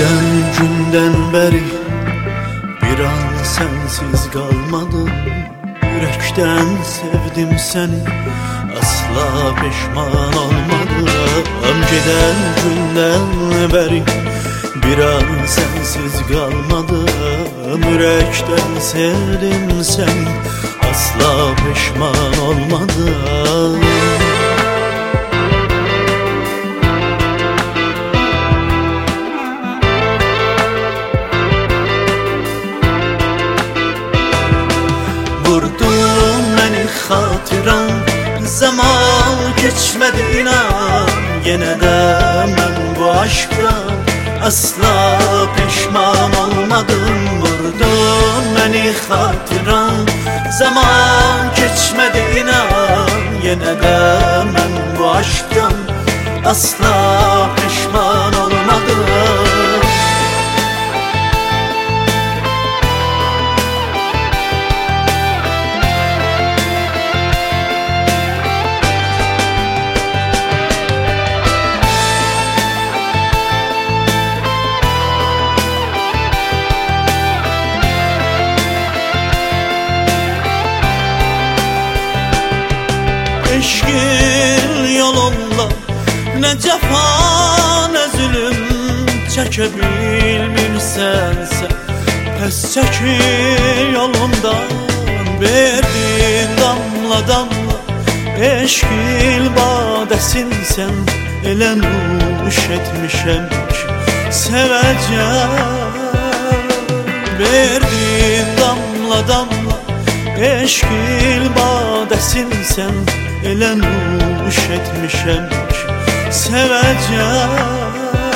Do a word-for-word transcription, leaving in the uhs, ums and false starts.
Giden günden beri bir an sensiz kalmadım. Yürekten sevdim seni, asla pişman olmadım. Giden günden beri bir an sensiz kalmadım. Yürekten sevdim seni, asla pişman olmadım. Vurdun beni hatıran, zaman geçmedi inan. Yine de ben bu aşktan asla pişman olmadım. Vurdun beni hatıran, zaman geçmedi inan. Yine de ben bu aşktan asla pişman olmadım. Eşkin yolunda ne cefa ne zulüm çekebilmirsen sen. Pes çekil yolundan, verdin damla damla eşkil badesin sen. Elə nuş etmişem ki seveceğim, verdin damla damla eşkil badesin sen. Elə nuş etmişem ki seveceğim.